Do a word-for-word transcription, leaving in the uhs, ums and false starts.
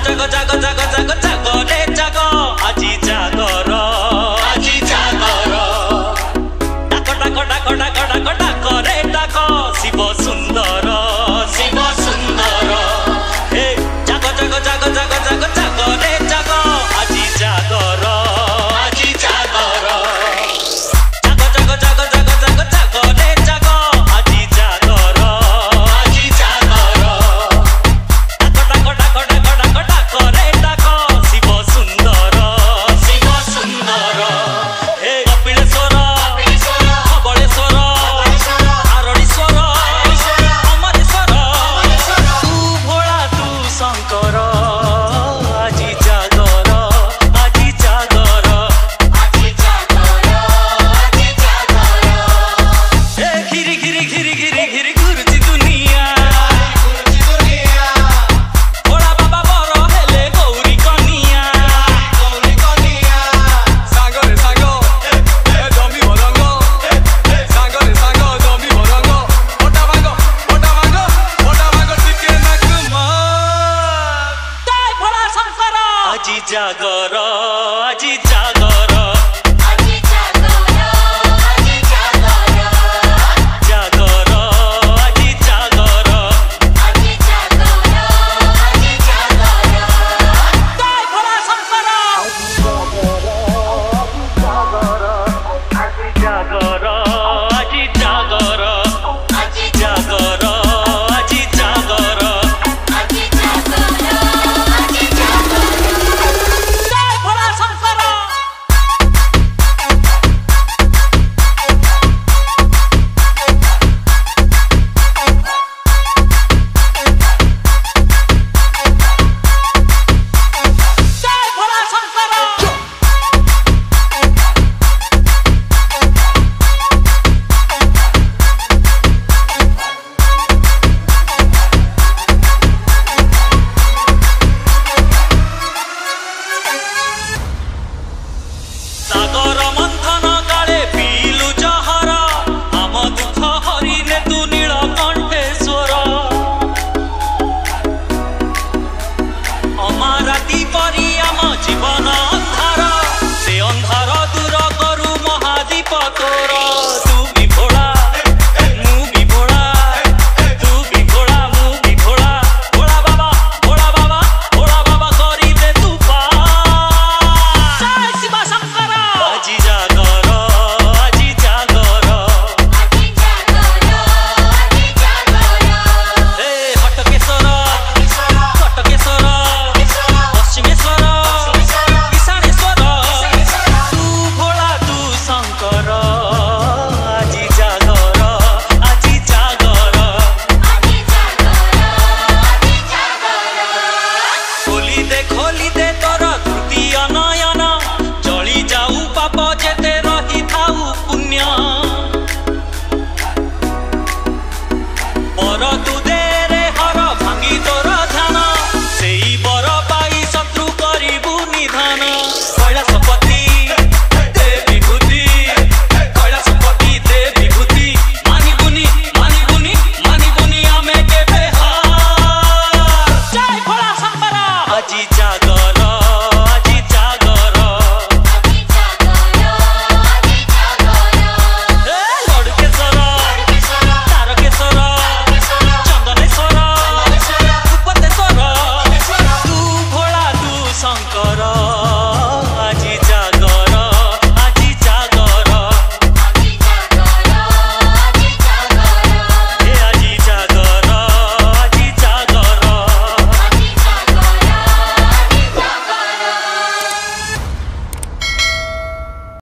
जागो जागो जागो जागो जागो रे जागो आजी जागर आजी जागर डाको डाको डाको डाको डाको डाको रे डाको शिव सुंदर शिव सुंदर हे जागो जागो जागो जागो जागो जागो रे जागो आजी जागर आजी जागर जागो जागो जागो जागो जागो जागो रे जागो आजी जागर आजी जागर डाको डाको डाको डाको डाको रे डाको शिव सुंदर शिव सुंदर हे कपिलेश्वर धवलेश्वर आरणीश्वर अमरेश्वर तू भोला तू शंकर आजी जागर आजी जागर आजी जागर आजी जागर हे घिरी घिरी घिरी घिरी घिरी घुरुची दुनिया घुरुची दुनिया भोला बाबा बड़ हेले गौरी कनिया गौरी कनिया सागो रे सागो ए जमी भरंग सागो रे सागो जमी भरंग ओटा भागो ओटा भागो ओटा भागो टिके नाक मार जय भोला शंकर आजी जागर आजी जागर आजी जागर आजी जागर जागर आजी जागर आजी जागर आजी जागर जय भोला शंकर आजी जागर आजी जागर आजी जागर आजी जागर आजी जागर आजी जागर जय भोला शंकर जय भोला शंकर सागर मंथन काले पीलु जहर आम दुख हरिले तू नीलकंठेश्वर अमाराती परी आम जीवन अंधार से अंधार दूर करू महादीप तोर तू भी भोला मु भी भोला तू भी भोला मु भी भोला भोला बाबा भोला बाबा भोला बाबा करी दे तू पार जय शिव शंकर आजी जागर आजी जागर आजी जागर आजी जागर हे हटकेश्वर कटकेश्वर पश्चिमेश्वर ईशानेश्वर तू भोला तू शंकर आजी जागर आजी जागर आजी जागर आजी जागर खोली दे खोली दे तोर तृतीय नयन जली जाऊ पाप जेते रही थाऊ पुण्य बर तू दे रे हर भांगी तोर ध्यान सेई बर पाई शत्रु करिबु निधन कैलाशपति दे विभूति कैलाशपति दे विभूति मानिबुनी मानिबुनी मानिबुनी आमे केबे हार जय भोला शंकर आजी जागर